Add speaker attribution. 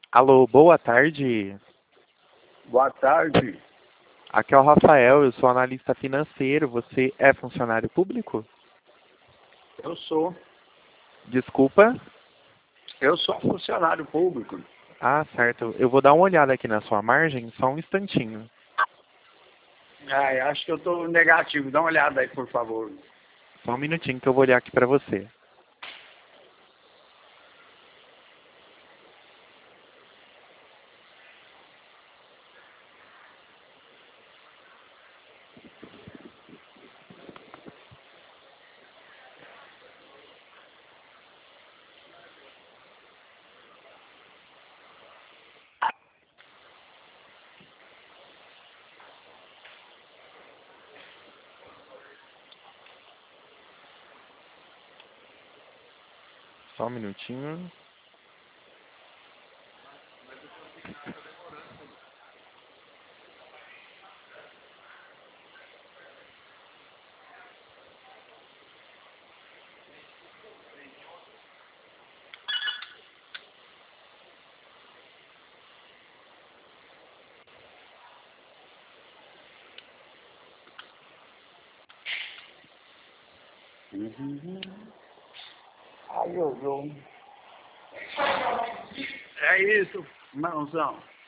Speaker 1: Alô, boa tarde.
Speaker 2: Boa tarde.
Speaker 1: Aqui é o Rafael, eu sou analista financeiro. Você é funcionário público?
Speaker 2: Eu sou.
Speaker 1: Desculpa?
Speaker 2: Eu sou funcionário público.
Speaker 1: Ah, certo. Eu vou dar uma olhada aqui na sua margem, só um instantinho.
Speaker 2: Acho que eu estou negativo. Dá uma olhada aí, por favor.
Speaker 1: Só um minutinho que eu vou olhar aqui para você. Só um minutinho.
Speaker 2: Ai, eu. É isso, mãozão.